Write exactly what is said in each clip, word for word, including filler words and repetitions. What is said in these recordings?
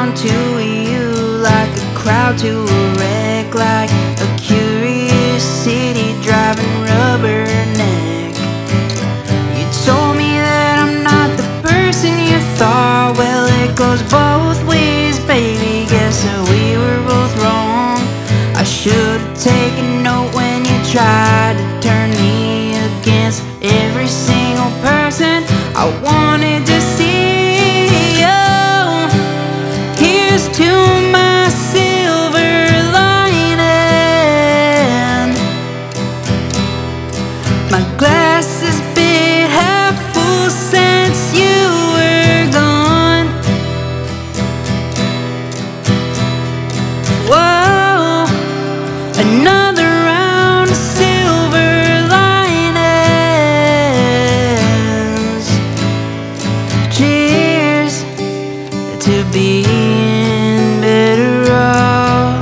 drawn to you like a crowd to a wreck, like a curious city driving rubberneck. You told me that I'm not the person you thought. Well, it goes both ways, baby. Guess that we were both wrong. I should've taken note when you tried to turn me against every single person I wanted to see. Oh, here's to my silver lining. My glass is bit half full since you were gone. Whoa, another round of silver linings. Cheers to being better off.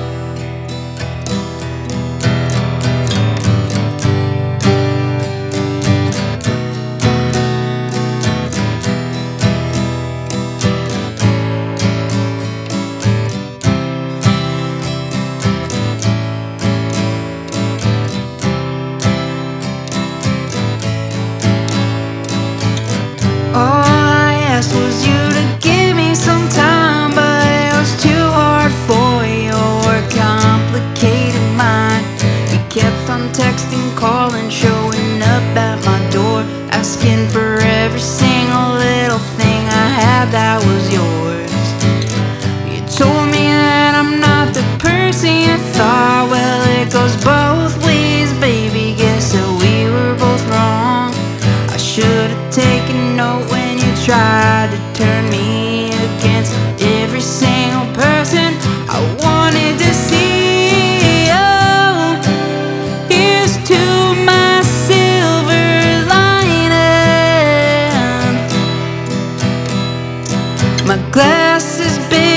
All I asked was you to give me some time, but it was too hard for your complicated mind. You kept on texting, calling, showing up at my door, asking for every single little thing I had that was yours. You told me that I'm not the person you thought. Well, it goes both ways, baby. Guess that we were both wrong. I should've taken note when you tried to turn me against every single person I wanted to see. Oh, here's to my silver lining. My glass is big